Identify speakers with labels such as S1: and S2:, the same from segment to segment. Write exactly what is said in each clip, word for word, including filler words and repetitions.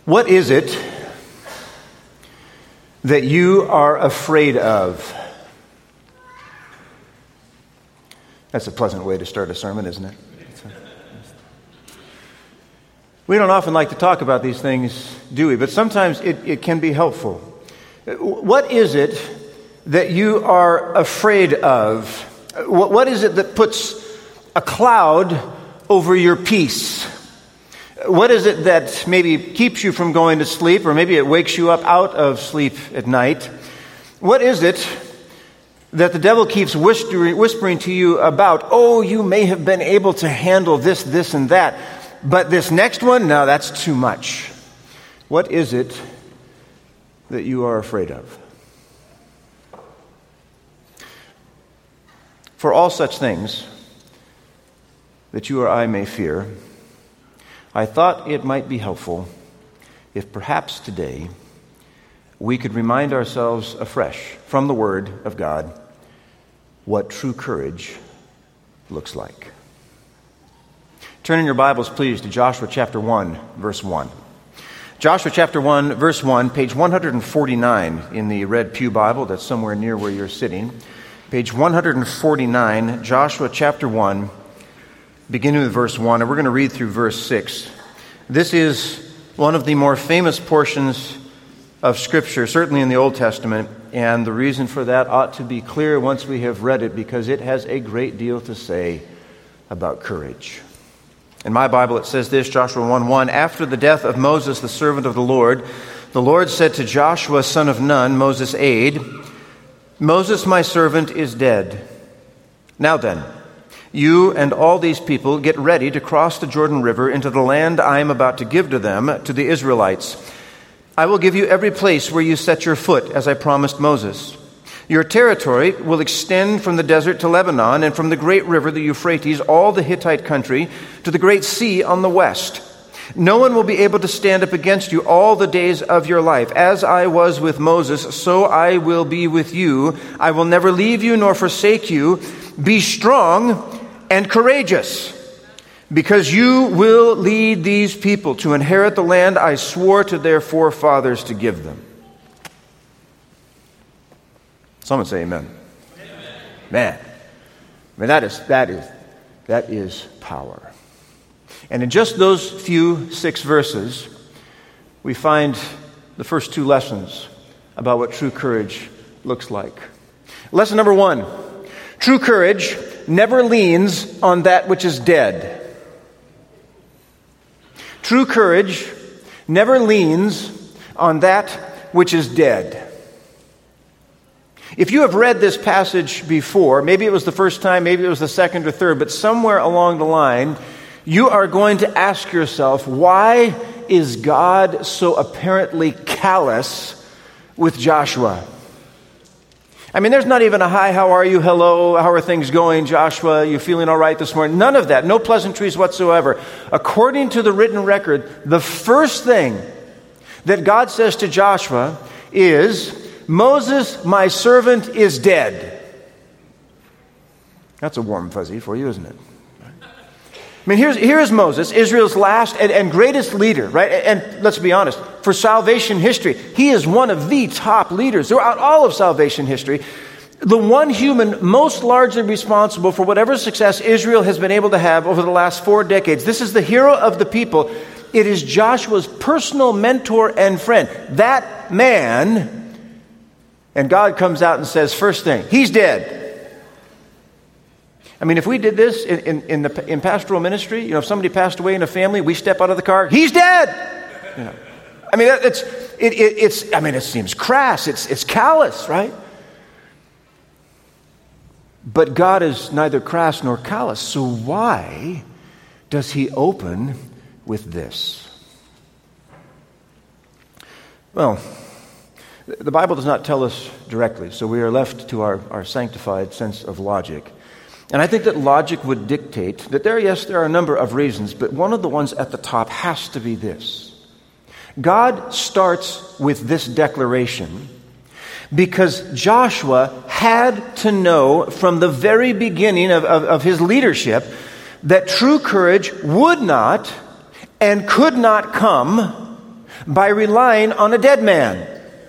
S1: What is it that you are afraid of? That's a pleasant way to start a sermon, isn't it? We don't often like to talk about these things, do we? But sometimes it, it can be helpful. What is it that you are afraid of? What, what is it that puts a cloud over your peace? What is it that maybe keeps you from going to sleep, or maybe it wakes you up out of sleep at night? What is it that the devil keeps whispering, whispering to you about? Oh, you may have been able to handle this, this, and that, but this next one, no, that's too much. What is it that you are afraid of? For all such things that you or I may fear, I thought it might be helpful if perhaps today we could remind ourselves afresh from the Word of God what true courage looks like. Turn in your Bibles, please, to Joshua chapter one, verse one. Joshua chapter one, verse one, page one forty-nine in the Red Pew Bible that's somewhere near where you're sitting. Page one forty-nine, Joshua chapter one, beginning with verse one, and we're going to read through verse six. This is one of the more famous portions of Scripture, certainly in the Old Testament, and the reason for that ought to be clear once we have read it, because it has a great deal to say about courage. In my Bible it says this, Joshua one one, after the death of Moses, the servant of the Lord, the Lord said to Joshua, son of Nun, Moses' aide, Moses, my servant, is dead. Now then, you and all these people get ready to cross the Jordan River into the land I am about to give to them, to the Israelites. I will give you every place where you set your foot, as I promised Moses. Your territory will extend from the desert to Lebanon, and from the great river, the Euphrates, all the Hittite country, to the great sea on the west. No one will be able to stand up against you all the days of your life. As I was with Moses, so I will be with you. I will never leave you nor forsake you. Be strong and courageous, because you will lead these people to inherit the land I swore to their forefathers to give them. Someone say amen. Amen. Man, I mean, that is, that is, that is power. And in just those few six verses, we find the first two lessons about what true courage looks like. Lesson number one, true courage never leans on that which is dead. True courage never leans on that which is dead. If you have read this passage before, maybe it was the first time, maybe it was the second or third, but somewhere along the line, you are going to ask yourself, why is God so apparently callous with Joshua? I mean, there's not even a hi, how are you, hello, how are things going, Joshua, you feeling all right this morning? None of that, no pleasantries whatsoever. According to the written record, the first thing that God says to Joshua is, Moses, my servant, is dead. That's a warm fuzzy for you, isn't it? I mean, here's, here's Moses, Israel's last and, and greatest leader, right? And let's be honest, for salvation history, he is one of the top leaders throughout all of salvation history. The one human most largely responsible for whatever success Israel has been able to have over the last four decades. This is the hero of the people. It is Joshua's personal mentor and friend. That man, and God comes out and says, first thing, he's dead. I mean, if we did this in, in, in, the, in pastoral ministry, you know, if somebody passed away in a family, we step out of the car, he's dead. You know, I mean, it's, it, it, it's, I mean, it seems crass. It's, it's callous, right? But God is neither crass nor callous. So why does he open with this? Well, the Bible does not tell us directly, so we are left to our, our sanctified sense of logic. And I think that logic would dictate that there, yes, there are a number of reasons, but one of the ones at the top has to be this. God starts with this declaration because Joshua had to know from the very beginning of, of, of his leadership that true courage would not and could not come by relying on a dead man.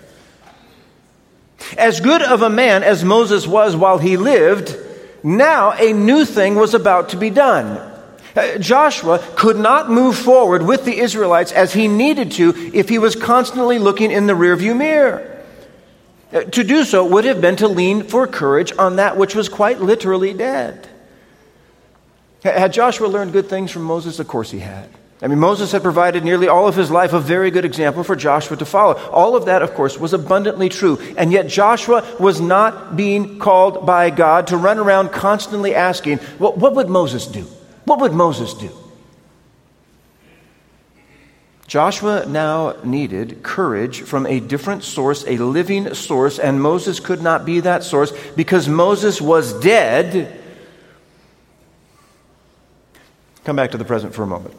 S1: As good of a man as Moses was while he lived, now a new thing was about to be done. Uh, Joshua could not move forward with the Israelites as he needed to if he was constantly looking in the rearview mirror. Uh, to do so would have been to lean for courage on that which was quite literally dead. Had Joshua learned good things from Moses? Of course he had. I mean, Moses had provided nearly all of his life a very good example for Joshua to follow. All of that, of course, was abundantly true. And yet Joshua was not being called by God to run around constantly asking, well, what would Moses do? What would Moses do? Joshua now needed courage from a different source, a living source, and Moses could not be that source because Moses was dead. Come back to the present for a moment.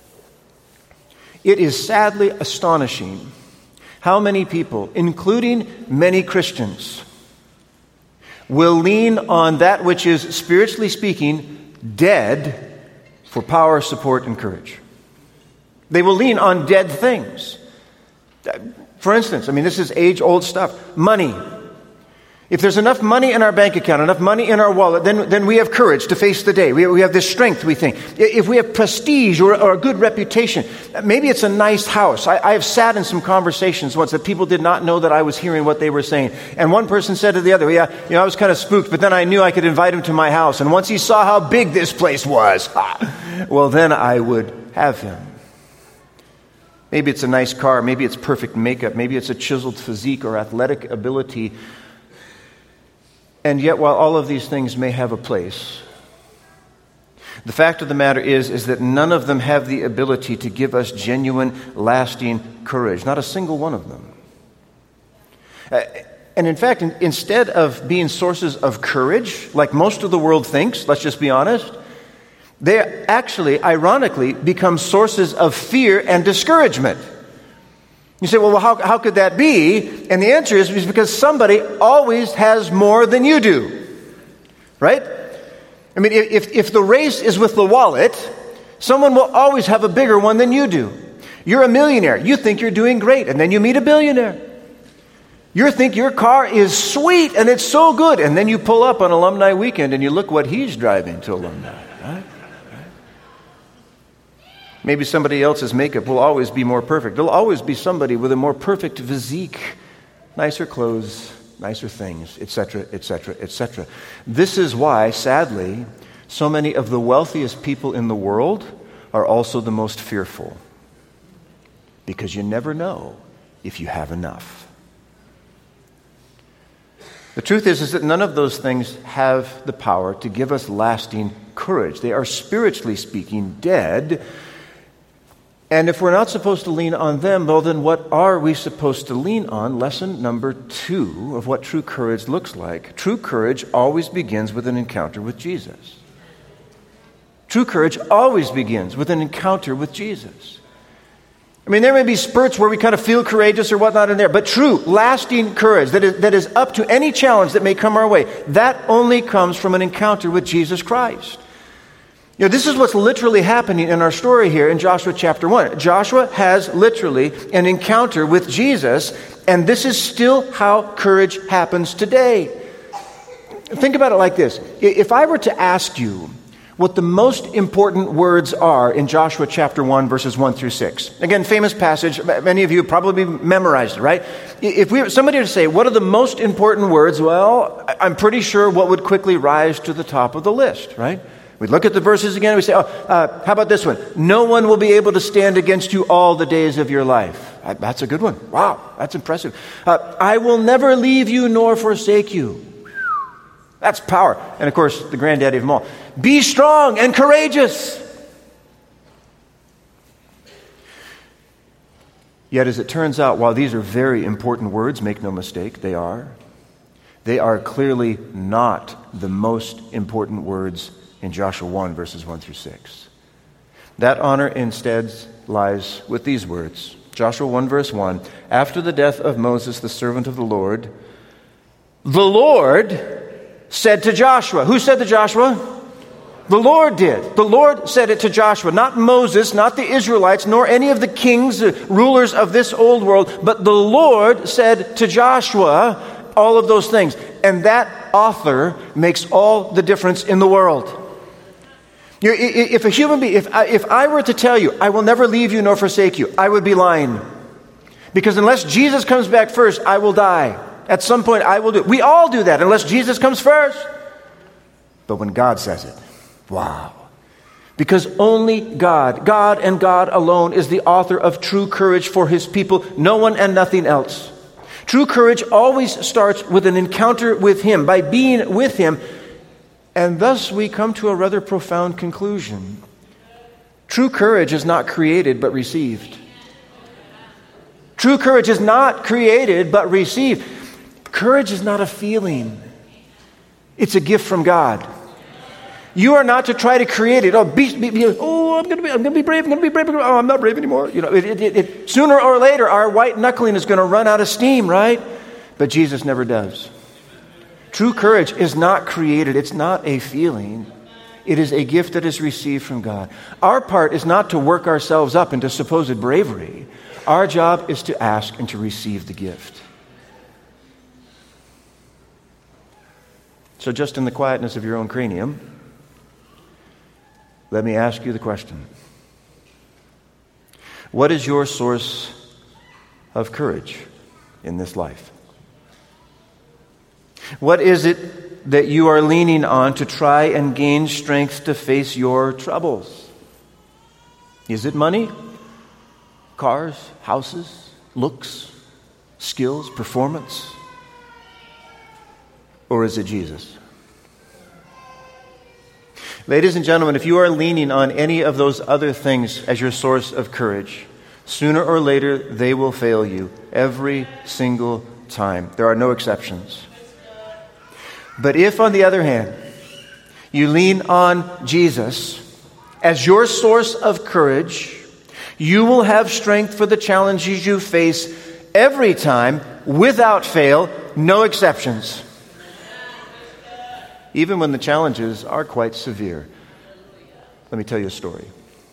S1: It is sadly astonishing how many people, including many Christians, will lean on that which is, spiritually speaking, dead for power, support, and courage. They will lean on dead things. For instance, I mean, this is age-old stuff. Money. If there's enough money in our bank account, enough money in our wallet, then, then we have courage to face the day. We, we have this strength, we think. If we have prestige or, or a good reputation, maybe it's a nice house. I, I have sat in some conversations once that people did not know that I was hearing what they were saying. And one person said to the other, yeah, you know, I was kind of spooked, but then I knew I could invite him to my house. And once he saw how big this place was, well, then I would have him. Maybe it's a nice car. Maybe it's perfect makeup. Maybe it's a chiseled physique or athletic ability. And yet, while all of these things may have a place, the fact of the matter is, is that none of them have the ability to give us genuine, lasting courage. Not a single one of them. Uh, and in fact, in, instead of being sources of courage, like most of the world thinks, let's just be honest, they actually, ironically, become sources of fear and discouragement. You say, well, how, how could that be? And the answer is, is because somebody always has more than you do. Right? I mean, if, if the race is with the wallet, someone will always have a bigger one than you do. You're a millionaire. You think you're doing great, and then you meet a billionaire. You think your car is sweet, and it's so good, and then you pull up on alumni weekend, and you look what he's driving to alumni. Right? Maybe somebody else's makeup will always be more perfect. There'll always be somebody with a more perfect physique, nicer clothes, nicer things, et cetera, et cetera, et cetera. This is why, sadly, so many of the wealthiest people in the world are also the most fearful. Because you never know if you have enough. The truth is, is that none of those things have the power to give us lasting courage. They are, spiritually speaking, dead. And if we're not supposed to lean on them, well, then what are we supposed to lean on? Lesson number two of what true courage looks like. True courage always begins with an encounter with Jesus. True courage always begins with an encounter with Jesus. I mean, there may be spurts where we kind of feel courageous or whatnot in there, but true, lasting courage that is, that is up to any challenge that may come our way, that only comes from an encounter with Jesus Christ. You know, this is what's literally happening in our story here in Joshua chapter one. Joshua has literally an encounter with Jesus, and this is still how courage happens today. Think about it like this. If I were to ask you what the most important words are in Joshua chapter one, verses one through six. Again, famous passage. Many of you probably memorized it, right? If we somebody were to say, what are the most important words? Well, I'm pretty sure what would quickly rise to the top of the list, right? We look at the verses again and we say, oh, uh, how about this one? No one will be able to stand against you all the days of your life. That's a good one. Wow, that's impressive. Uh, I will never leave you nor forsake you. That's power. And of course, the granddaddy of them all. Be strong and courageous. Yet as it turns out, while these are very important words, make no mistake, they are, they are clearly not the most important words in Joshua one, verses one through six. That honor instead lies with these words. Joshua one, verse one, after the death of Moses, the servant of the Lord, the Lord said to Joshua. Who said to Joshua? The Lord did. The Lord said it to Joshua, not Moses, not the Israelites, nor any of the kings, uh, rulers of this old world, but the Lord said to Joshua all of those things. And that author makes all the difference in the world. You're, if a human being, if I, if I were to tell you, I will never leave you nor forsake you, I would be lying. Because unless Jesus comes back first, I will die. At some point, I will do it. We all do that unless Jesus comes first. But when God says it, wow. Because only God, God and God alone is the author of true courage for his people, no one and nothing else. True courage always starts with an encounter with him, by being with him. And thus we come to a rather profound conclusion. True courage is not created but received. True courage is not created but received. Courage is not a feeling. It's a gift from God. You are not to try to create it. Oh, be, be, be, oh I'm going to be, I'm going to be brave. I'm going to be brave. Oh, I'm not brave anymore. You know, it, it, it, sooner or later, our white knuckling is going to run out of steam, right? But Jesus never does. True courage is not created. It's not a feeling. It is a gift that is received from God. Our part is not to work ourselves up into supposed bravery. Our job is to ask and to receive the gift. So just in the quietness of your own cranium, let me ask you the question. What is your source of courage in this life? What is it that you are leaning on to try and gain strength to face your troubles? Is it money, cars, houses, looks, skills, performance? Or is it Jesus? Ladies and gentlemen, if you are leaning on any of those other things as your source of courage, sooner or later they will fail you every single time. There are no exceptions. But if, on the other hand, you lean on Jesus as your source of courage, you will have strength for the challenges you face every time, without fail, no exceptions. Even when the challenges are quite severe. Let me tell you a story.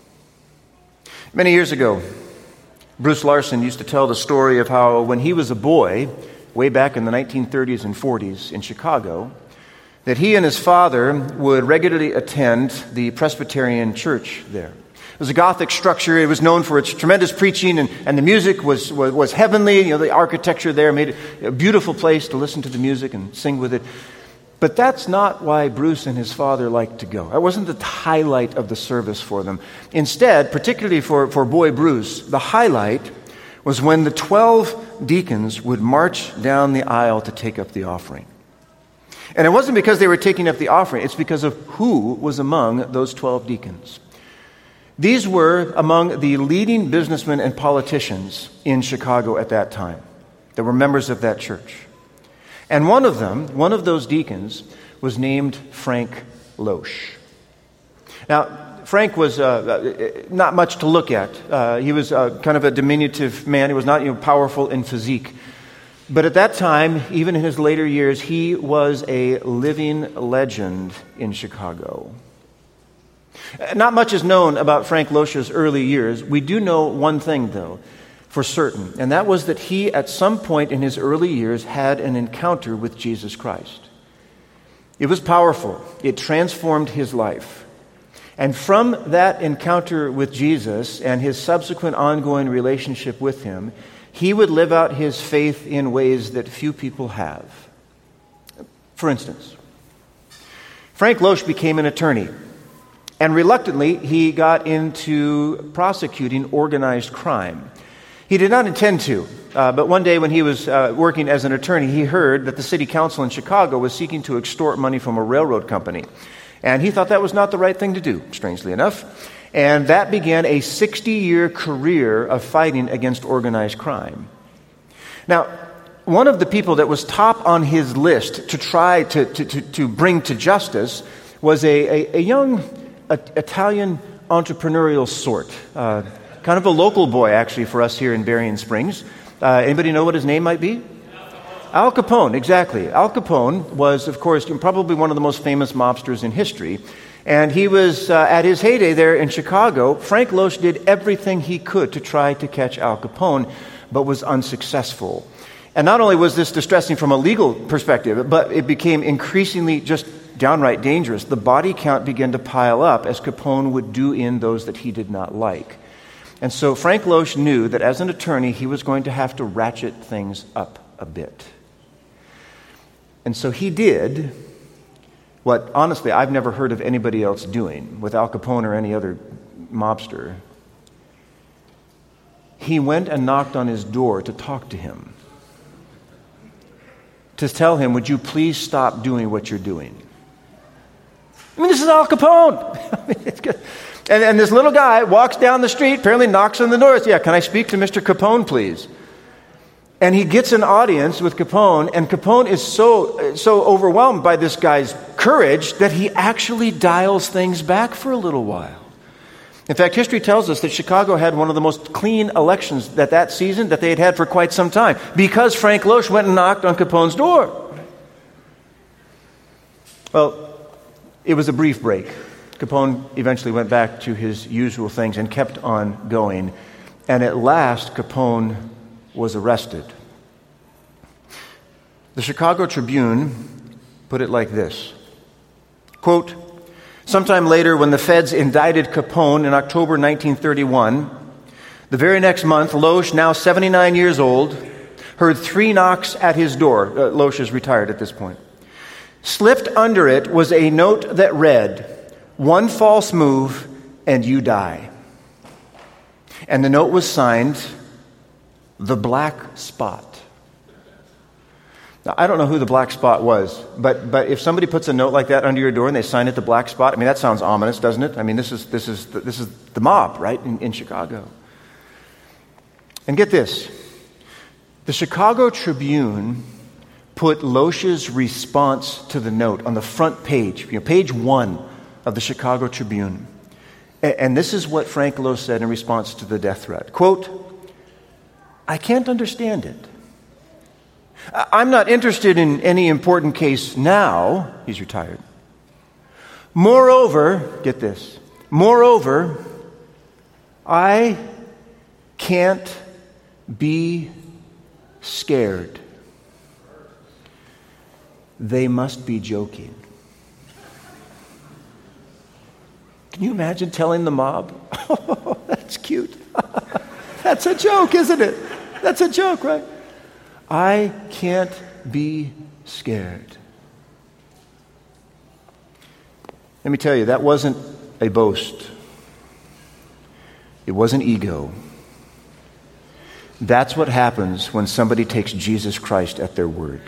S1: Many years ago, Bruce Larson used to tell the story of how when he was a boy, way back in the nineteen thirties and forties in Chicago, that he and his father would regularly attend the Presbyterian church there. It was a Gothic structure. It was known for its tremendous preaching, and, and the music was, was, was heavenly. You know, the architecture there made it a beautiful place to listen to the music and sing with it. But that's not why Bruce and his father liked to go. That wasn't the highlight of the service for them. Instead, particularly for, for boy Bruce, the highlight was when the twelve deacons would march down the aisle to take up the offering. And it wasn't because they were taking up the offering. It's because of who was among those twelve deacons. These were among the leading businessmen and politicians in Chicago at that time. They were members of that church. And one of them, one of those deacons, was named Frank Loesch. Now, Frank was uh, not much to look at. Uh, he was uh, kind of a diminutive man. He was not, you know, powerful in physique. But at that time, even in his later years, he was a living legend in Chicago. Not much is known about Frank Loesch's early years. We do know one thing, though, for certain, and that was that he, at some point in his early years, had an encounter with Jesus Christ. It was powerful. It transformed his life. And from that encounter with Jesus and his subsequent ongoing relationship with him, he would live out his faith in ways that few people have. For instance, Frank Loesch became an attorney, and reluctantly he got into prosecuting organized crime. He did not intend to, uh, but one day when he was uh, working as an attorney, he heard that the city council in Chicago was seeking to extort money from a railroad company. And he thought that was not the right thing to do, strangely enough. And that began a sixty-year career of fighting against organized crime. Now, one of the people that was top on his list to try to, to, to, to bring to justice was a, a, a young a, Italian entrepreneurial sort. Uh, kind of a local boy, actually, for us here in Berrien Springs. Uh, anybody know what his name might be? Al Capone, exactly. Al Capone was, of course, probably one of the most famous mobsters in history. And he was, uh, at his heyday there in Chicago, Frank Loesch did everything he could to try to catch Al Capone, but was unsuccessful. And not only was this distressing from a legal perspective, but it became increasingly just downright dangerous. The body count began to pile up, as Capone would do in those that he did not like. And so Frank Loesch knew that as an attorney, he was going to have to ratchet things up a bit. And so he did what, honestly, I've never heard of anybody else doing with Al Capone or any other mobster. He went and knocked on his door to talk to him, to tell him, would you please stop doing what you're doing? I mean, this is Al Capone. I mean, it's good. And, and this little guy walks down the street, apparently knocks on the door. Says, yeah, can I speak to Mister Capone, please? And he gets an audience with Capone, and Capone is so so overwhelmed by this guy's courage that he actually dials things back for a little while. In fact, history tells us that Chicago had one of the most clean elections that that season that they had had for quite some time, because Frank Loesch went and knocked on Capone's door. Well, it was a brief break. Capone eventually went back to his usual things and kept on going. And at last, Capone was arrested. The Chicago Tribune put it like this, quote, sometime later, when the feds indicted Capone in October nineteen thirty-one, the very next month, Loesch, now seventy-nine years old, heard three knocks at his door. Uh, Loesch is retired at this point. Slipped under it was a note that read, one false move and you die. And the note was signed, The Black Spot. Now, I don't know who the Black Spot was, but but if somebody puts a note like that under your door and they sign it The Black Spot, I mean, that sounds ominous, doesn't it? I mean, this is this is the, this is the mob, right, in, in Chicago. And get this, the Chicago Tribune put Loesch's response to the note on the front page, you know, page one of the Chicago Tribune. And, and this is what Frank Loesch said in response to the death threat. Quote, I can't understand it. I'm not interested in any important case now. He's retired. Moreover, get this, moreover, I can't be scared. They must be joking. Can you imagine telling the mob, oh, that's cute. That's a joke, isn't it? That's a joke, right? I can't be scared. Let me tell you, that wasn't a boast. It wasn't ego. That's what happens when somebody takes Jesus Christ at their word.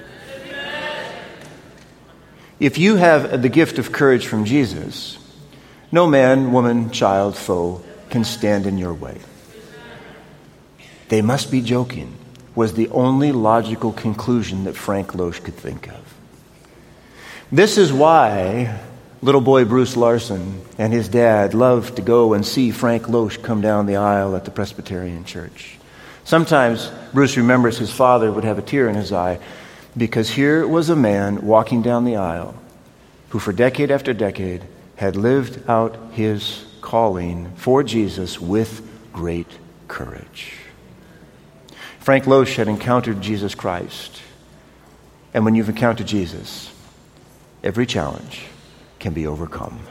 S1: If you have the gift of courage from Jesus, no man, woman, child, foe can stand in your way. They must be joking, was the only logical conclusion that Frank Loesch could think of. This is why little boy Bruce Larson and his dad loved to go and see Frank Loesch come down the aisle at the Presbyterian Church. Sometimes Bruce remembers his father would have a tear in his eye, because here was a man walking down the aisle who for decade after decade had lived out his calling for Jesus with great courage. Frank Loesch had encountered Jesus Christ. And when you've encountered Jesus, every challenge can be overcome.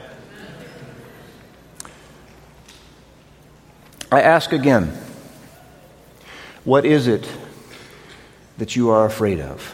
S1: I ask again, what is it that you are afraid of?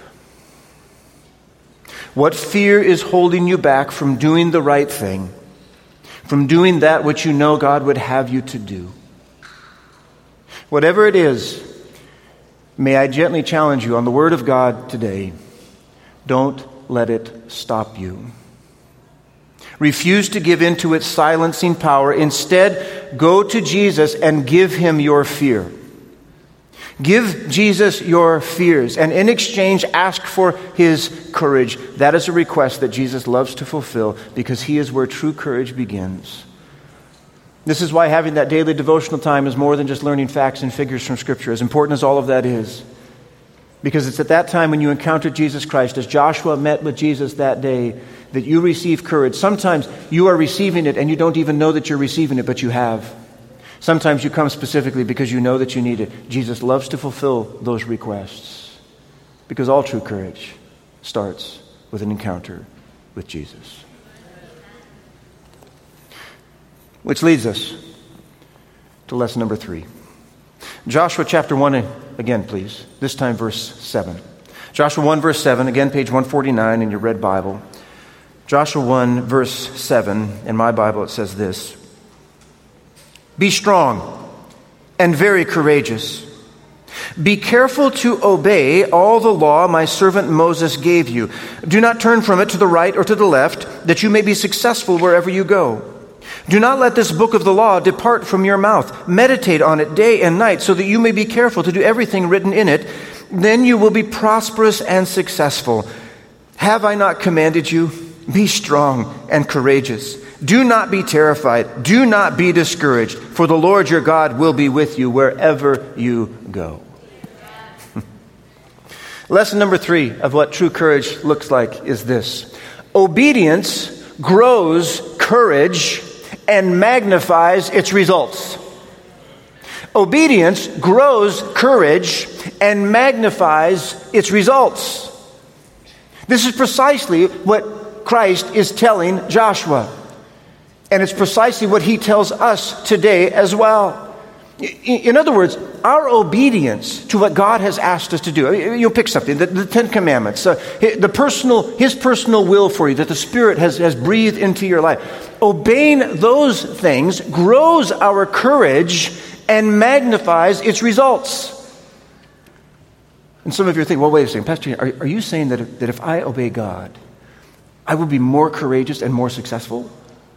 S1: What fear is holding you back from doing the right thing, from doing that which you know God would have you to do? Whatever it is, may I gently challenge you on the Word of God today. Don't let it stop you. Refuse to give in to its silencing power. Instead, go to Jesus and give him your fear. Give Jesus your fears, and in exchange, ask for his courage. That is a request that Jesus loves to fulfill, because he is where true courage begins. This is why having that daily devotional time is more than just learning facts and figures from Scripture, as important as all of that is. Because it's at that time when you encounter Jesus Christ, as Joshua met with Jesus that day, that you receive courage. Sometimes you are receiving it and you don't even know that you're receiving it, but you have. Sometimes you come specifically because you know that you need it. Jesus loves to fulfill those requests, because all true courage starts with an encounter with Jesus. Which leads us to lesson number three. Joshua chapter one, again please, this time verse seven. Joshua one verse seven, again page one forty-nine in your red Bible. Joshua one verse seven, in my Bible it says this: Be strong and very courageous. Be careful to obey all the law my servant Moses gave you. Do not turn from it to the right or to the left, that you may be successful wherever you go. Do not let this book of the law depart from your mouth. Meditate on it day and night, so that you may be careful to do everything written in it. Then you will be prosperous and successful. Have I not commanded you? Be strong and courageous. Do not be terrified. Do not be discouraged, for the Lord your God will be with you wherever you go. Lesson number three of what true courage looks like is this: obedience grows courage and magnifies its results. Obedience grows courage and magnifies its results. This is precisely what Christ is telling Joshua. And it's precisely what he tells us today as well. In other words, our obedience to what God has asked us to do. You'll pick something, the, the Ten Commandments, uh, the personal, his personal will for you that the Spirit has, has breathed into your life. Obeying those things grows our courage and magnifies its results. And some of you are thinking, well, wait a second, Pastor, are, are you saying that if, that if I obey God, I will be more courageous and more successful?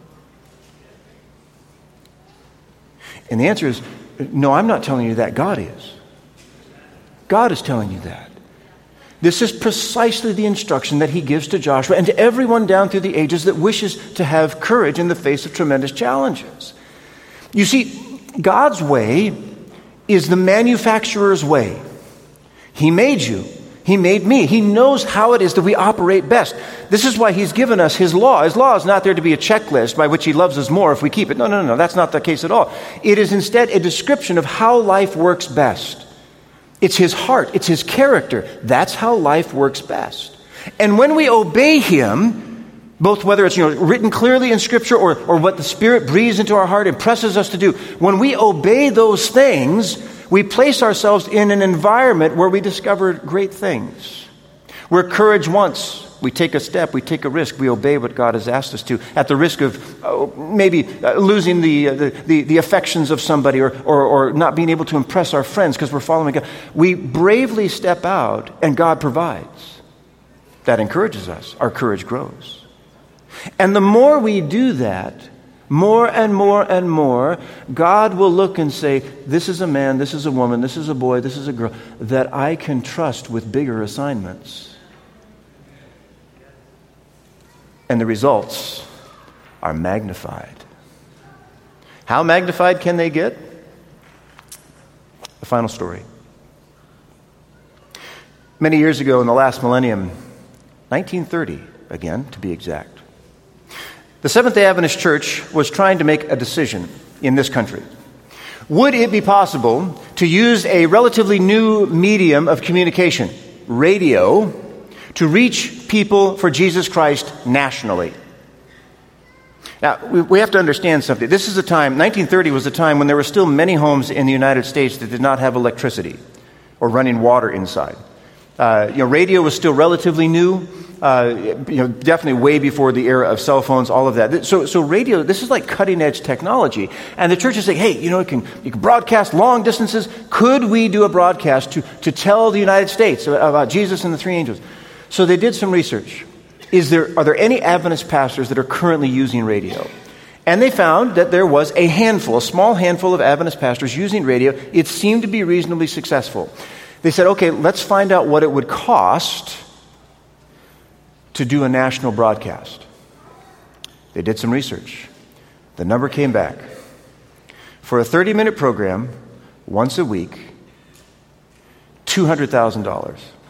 S1: And the answer is, no, I'm not telling you that. God is. God is telling you that. This is precisely the instruction that he gives to Joshua and to everyone down through the ages that wishes to have courage in the face of tremendous challenges. You see, God's way is the manufacturer's way. He made you. He made me. He knows how it is that we operate best. This is why he's given us his law. His law is not there to be a checklist by which he loves us more if we keep it. No, no, no, that's not the case at all. It is instead a description of how life works best. It's his heart. It's his character. That's how life works best. And when we obey him, both whether it's, you know, written clearly in Scripture or, or what the Spirit breathes into our heart and presses us to do, when we obey those things, we place ourselves in an environment where we discover great things. Where courage wants, we take a step, we take a risk, we obey what God has asked us to, at the risk of oh, maybe uh, losing the, uh, the, the the affections of somebody or, or, or not being able to impress our friends because we're following God. We bravely step out and God provides. That encourages us. Our courage grows. And the more we do that, more and more and more, God will look and say, this is a man, this is a woman, this is a boy, this is a girl, that I can trust with bigger assignments. And the results are magnified. How magnified can they get? The final story. Many years ago in the last millennium, nineteen thirty, again, to be exact, the Seventh-day Adventist Church was trying to make a decision in this country. Would it be possible to use a relatively new medium of communication, radio, to reach people for Jesus Christ nationally? Now, we have to understand something. This is a time, nineteen thirty was a time when there were still many homes in the United States that did not have electricity or running water inside. Uh, you know, radio was still relatively new. Uh, you know, definitely way before the era of cell phones, all of that. So, so radio, this is like cutting edge technology. And the church is saying, hey, you know, it can, you can broadcast long distances. Could we do a broadcast to, to tell the United States about Jesus and the three angels? So they did some research. Is there, are there any Adventist pastors that are currently using radio? And they found that there was a handful, a small handful of Adventist pastors using radio. It seemed to be reasonably successful. They said, okay, let's find out what it would cost to do a national broadcast. They did some research. The number came back. For a thirty-minute program, once a week, two hundred thousand dollars.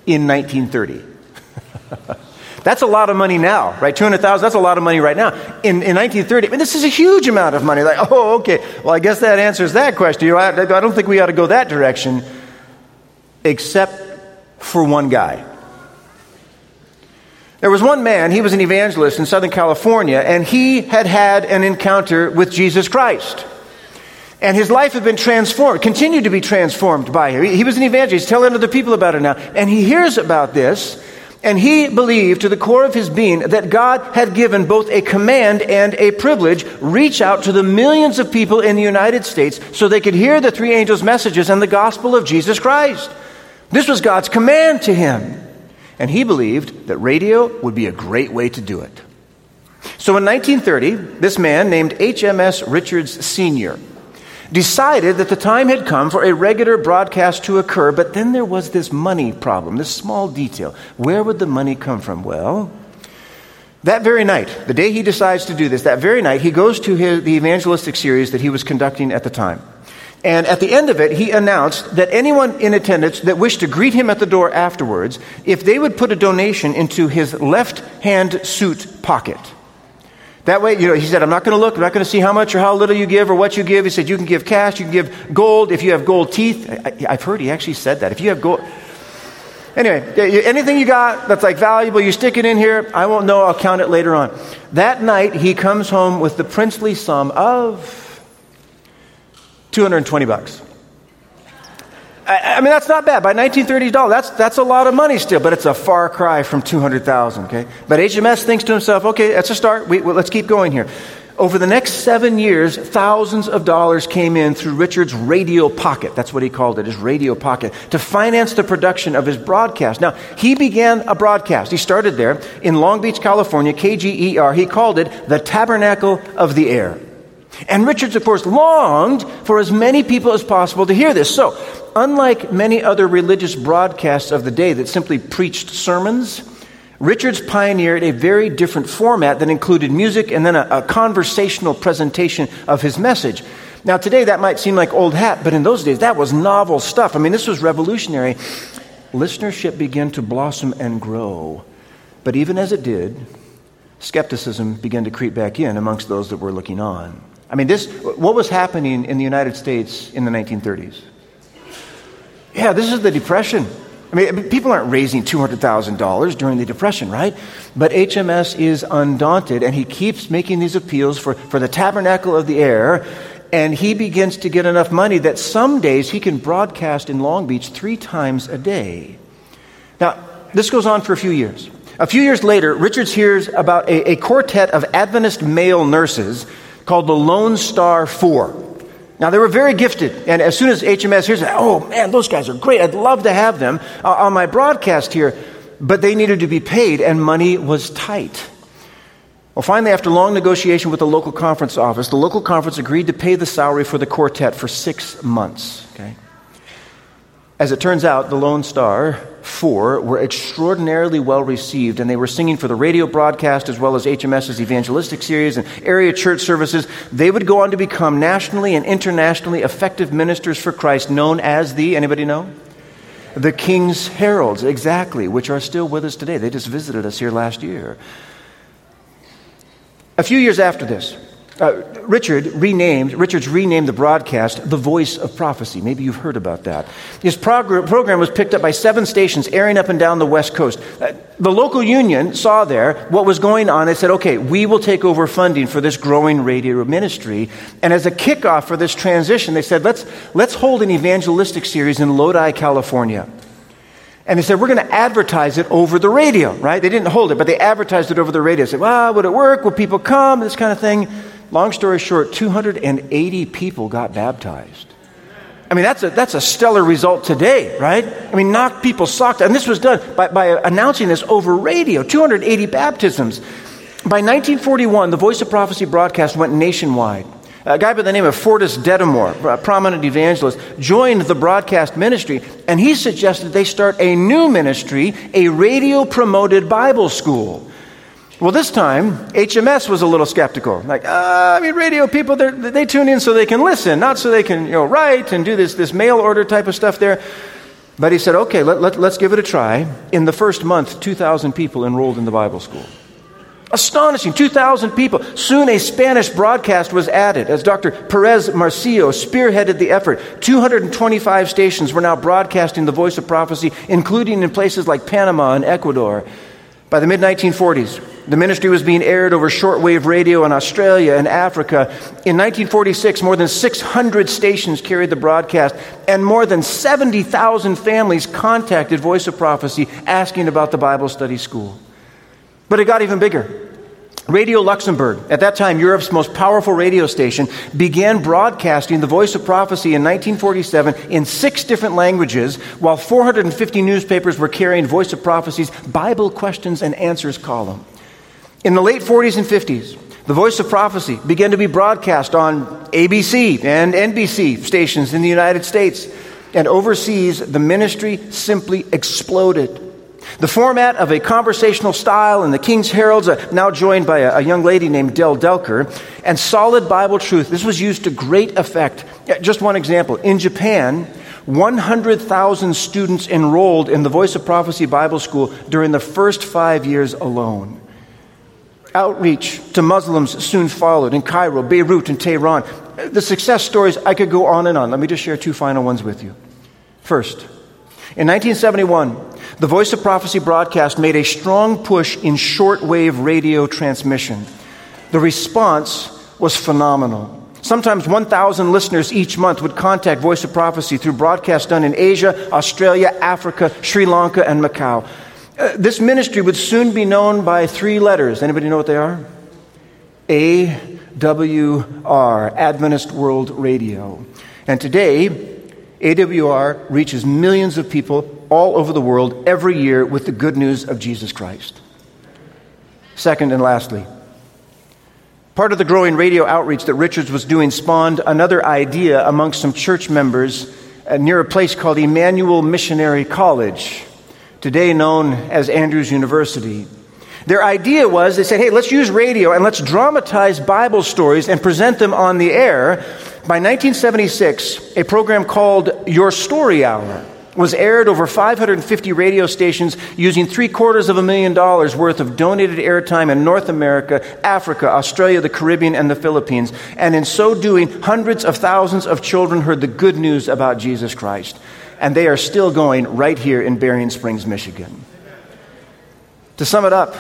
S1: in nineteen thirty. That's a lot of money now, right? two hundred thousand dollars, that's a lot of money right now. In, in nineteen thirty, I mean, this is a huge amount of money. Like, oh, okay, well, I guess that answers that question. You know, I, I don't think we ought to go that direction, except for one guy. There was one man, he was an evangelist in Southern California, and he had had an encounter with Jesus Christ. And his life had been transformed, continued to be transformed by him. He, he was an evangelist, he's telling other people about it now. And he hears about this, and he believed to the core of his being that God had given both a command and a privilege, reach out to the millions of people in the United States so they could hear the three angels' messages and the gospel of Jesus Christ. This was God's command to him. And he believed that radio would be a great way to do it. So in nineteen thirty, this man named H M S Richards Senior decided that the time had come for a regular broadcast to occur, but then there was this money problem, this small detail. Where would the money come from? Well, that very night, the day he decides to do this, that very night, he goes to his, the evangelistic series that he was conducting at the time. And at the end of it, he announced that anyone in attendance that wished to greet him at the door afterwards, if they would put a donation into his left-hand suit pocket. That way, you know, he said, I'm not going to look, I'm not going to see how much or how little you give or what you give. He said, you can give cash, you can give gold if you have gold teeth. I, I've heard he actually said that. If you have gold... Anyway, anything you got that's like valuable, you stick it in here. I won't know, I'll count it later on. That night, he comes home with the princely sum of two hundred twenty bucks. I, I mean, that's not bad. By nineteen thirties dollars, that's that's a lot of money still, but it's a far cry from two hundred thousand dollars, okay? But H M S thinks to himself, okay, that's a start. We, well, let's keep going here. Over the next seven years, thousands of dollars came in through Richard's radio pocket. That's what he called it, his radio pocket, to finance the production of his broadcast. Now, he began a broadcast. He started there in Long Beach, California, K G E R. He called it the Tabernacle of the Air. And Richards, of course, longed for as many people as possible to hear this. So, unlike many other religious broadcasts of the day that simply preached sermons, Richards pioneered a very different format that included music and then a, a conversational presentation of his message. Now, today that might seem like old hat, but in those days that was novel stuff. I mean, this was revolutionary. Listenership began to blossom and grow. But even as it did, skepticism began to creep back in amongst those that were looking on. I mean, this, what was happening in the United States in the nineteen thirties? Yeah, this is the Depression. I mean, people aren't raising two hundred thousand dollars during the Depression, right? But H M S is undaunted, and he keeps making these appeals for, for the Tabernacle of the Air, and he begins to get enough money that some days he can broadcast in Long Beach three times a day. Now, this goes on for a few years. A few years later, Richards hears about a, a quartet of Adventist male nurses called the Lone Star Four. Now, they were very gifted, and as soon as H M S hears that, oh, man, those guys are great. I'd love to have them uh, on my broadcast here. But they needed to be paid, and money was tight. Well, finally, after long negotiation with the local conference office, the local conference agreed to pay the salary for the quartet for six months. Okay. As it turns out, the Lone Star Four were extraordinarily well received, and they were singing for the radio broadcast as well as H M S's evangelistic series and area church services. They would go on to become nationally and internationally effective ministers for Christ, known as the, anybody know? The King's Heralds, exactly, which are still with us today. They just visited us here last year. A few years after this, Uh, Richard renamed, Richards renamed the broadcast The Voice of Prophecy. Maybe you've heard about that. His prog- program was picked up by seven stations airing up and down the West Coast. Uh, the local union saw there what was going on. They said, okay, we will take over funding for this growing radio ministry. And as a kickoff for this transition, they said, let's, let's hold an evangelistic series in Lodi, California. And they said, we're going to advertise it over the radio, right? They didn't hold it, but they advertised it over the radio. They said, well, would it work? Will people come? This kind of thing. Long story short, two hundred eighty people got baptized. I mean, that's a that's a stellar result today, right? I mean, knocked people's socks. And this was done by, by announcing this over radio, two hundred eighty baptisms. By nineteen forty-one, the Voice of Prophecy broadcast went nationwide. A guy by the name of Fortis Dedamore, a prominent evangelist, joined the broadcast ministry, and he suggested they start a new ministry, a radio-promoted Bible school. Well, this time, H M S was a little skeptical. Like, uh, I mean, radio people, they tune in so they can listen, not so they can, you know, write and do this, this mail order type of stuff there. But he said, okay, let, let, let's give it a try. In the first month, two thousand people enrolled in the Bible school. Astonishing, two thousand people. Soon a Spanish broadcast was added as Doctor Perez Marcillo spearheaded the effort. two hundred twenty-five stations were now broadcasting the Voice of Prophecy, including in places like Panama and Ecuador. By the mid nineteen forties, the ministry was being aired over shortwave radio in Australia and Africa. In nineteen forty-six, more than six hundred stations carried the broadcast, and more than seventy thousand families contacted Voice of Prophecy asking about the Bible study school. But it got even bigger. Radio Luxembourg, at that time Europe's most powerful radio station, began broadcasting the Voice of Prophecy in nineteen forty-seven in six different languages, while four hundred fifty newspapers were carrying Voice of Prophecy's Bible Questions and Answers column. In the late forties and fifties, the Voice of Prophecy began to be broadcast on A B C and N B C stations in the United States. And overseas, the ministry simply exploded. The format of a conversational style in the King's Heralds, uh, now joined by a, a young lady named Del Delker, and solid Bible truth. This was used to great effect. Just one example. In Japan, one hundred thousand students enrolled in the Voice of Prophecy Bible School during the first five years alone. Outreach to Muslims soon followed in Cairo, Beirut, and Tehran. The success stories, I could go on and on. Let me just share two final ones with you. First, in nineteen seventy-one, the Voice of Prophecy broadcast made a strong push in shortwave radio transmission. The response was phenomenal. Sometimes one thousand listeners each month would contact Voice of Prophecy through broadcasts done in Asia, Australia, Africa, Sri Lanka, and Macau. Uh, this ministry would soon be known by three letters. Anybody know what they are? A W R, Adventist World Radio. And today, A W R reaches millions of people all over the world every year with the good news of Jesus Christ. Second and lastly, part of the growing radio outreach that Richards was doing spawned another idea amongst some church members uh, near a place called Emmanuel Missionary College, today known as Andrews University. Their idea was, they said, hey, let's use radio and let's dramatize Bible stories and present them on the air. By nineteen seventy-six, a program called Your Story Hour was aired over five hundred fifty radio stations using three quarters of a million dollars worth of donated airtime in North America, Africa, Australia, the Caribbean, and the Philippines. And in so doing, hundreds of thousands of children heard the good news about Jesus Christ. And they are still going right here in Berrien Springs, Michigan. To sum it up,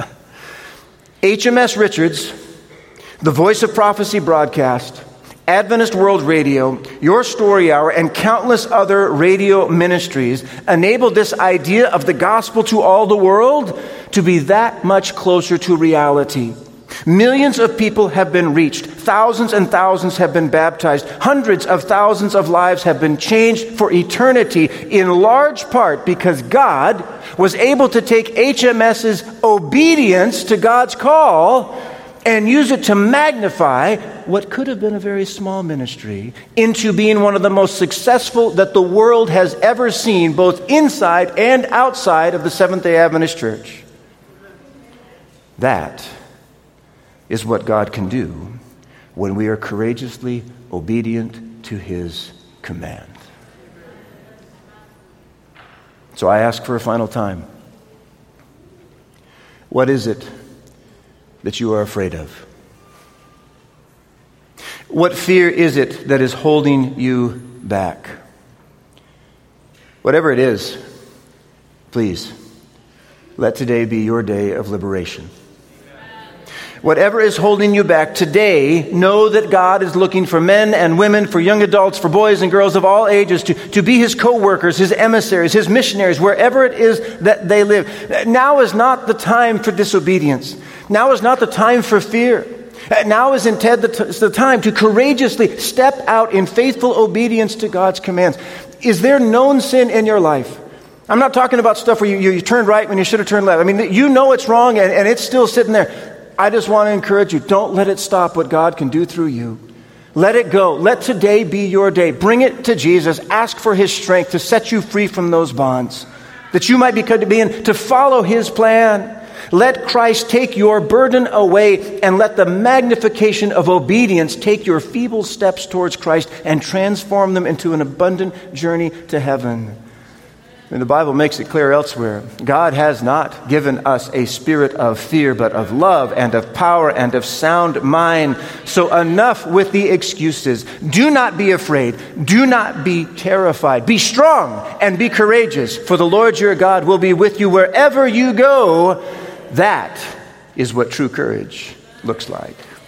S1: H M S Richards, the Voice of Prophecy broadcast, Adventist World Radio, Your Story Hour, and countless other radio ministries enabled this idea of the gospel to all the world to be that much closer to reality. Millions of people have been reached. Thousands and thousands have been baptized. Hundreds of thousands of lives have been changed for eternity, in large part because God was able to take H M S's obedience to God's call and use it to magnify what could have been a very small ministry into being one of the most successful that the world has ever seen, both inside and outside of the Seventh-day Adventist Church. That is what God can do when we are courageously obedient to His command. So I ask for a final time. What is it that you are afraid of? What fear is it that is holding you back? Whatever it is, please, let today be your day of liberation. Whatever is holding you back today, know that God is looking for men and women, for young adults, for boys and girls of all ages to, to be His co-workers, His emissaries, His missionaries, wherever it is that they live. Now is not the time for disobedience. Now is not the time for fear. Now is instead the, t- the time to courageously step out in faithful obedience to God's commands. Is there known sin in your life? I'm not talking about stuff where you, you, you turned right when you should have turned left. I mean, you know it's wrong and, and it's still sitting there. I just want to encourage you, don't let it stop what God can do through you. Let it go. Let today be your day. Bring it to Jesus. Ask for His strength to set you free from those bonds, that you might be in to follow His plan. Let Christ take your burden away, and let the magnification of obedience take your feeble steps towards Christ and transform them into an abundant journey to heaven. And the Bible makes it clear elsewhere. God has not given us a spirit of fear, but of love and of power and of sound mind. So enough with the excuses. Do not be afraid. Do not be terrified. Be strong and be courageous, for the Lord your God will be with you wherever you go. That is what true courage looks like.